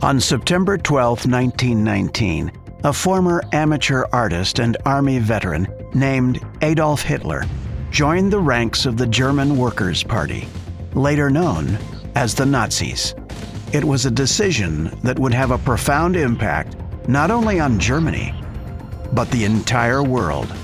On September 12, 1919, a former amateur artist and army veteran named Adolf Hitler joined the ranks of the German Workers' Party, later known as the Nazis. It was a decision that would have a profound impact not only on Germany, but the entire world.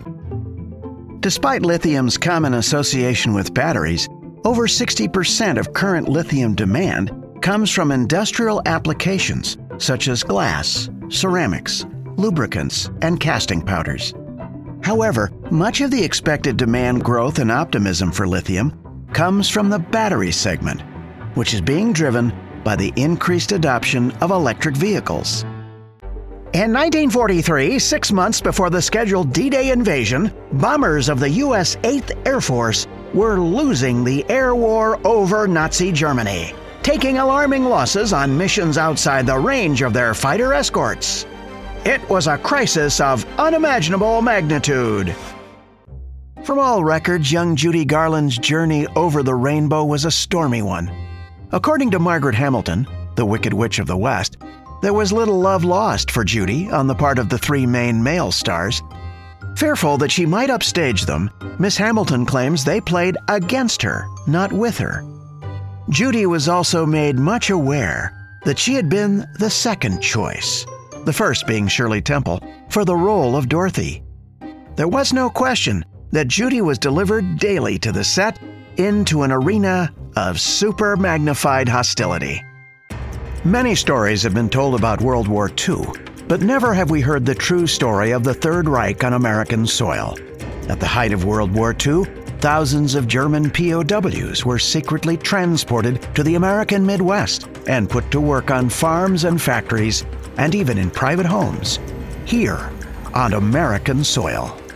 Despite lithium's common association with batteries, over 60% of current lithium demand comes from industrial applications such as glass, ceramics, lubricants, and casting powders. However, much of the expected demand growth and optimism for lithium comes from the battery segment, which is being driven by the increased adoption of electric vehicles. In 1943, 6 months before the scheduled D-Day invasion, bombers of the U.S. 8th Air Force were losing the air war over Nazi Germany, taking alarming losses on missions outside the range of their fighter escorts. It was a crisis of unimaginable magnitude. From all records, young Judy Garland's journey over the rainbow was a stormy one. According to Margaret Hamilton, the Wicked Witch of the West, there was little love lost for Judy on the part of the three main male stars. Fearful that she might upstage them, Miss Hamilton claims they played against her, not with her. Judy was also made much aware that she had been the second choice, the first being Shirley Temple, for the role of Dorothy. There was no question that Judy was delivered daily to the set into an arena of super magnified hostility. Many stories have been told about World War II, but never have we heard the true story of the Third Reich on American soil. At the height of World War II, thousands of German POWs were secretly transported to the American Midwest and put to work on farms and factories, and even in private homes, here on American soil.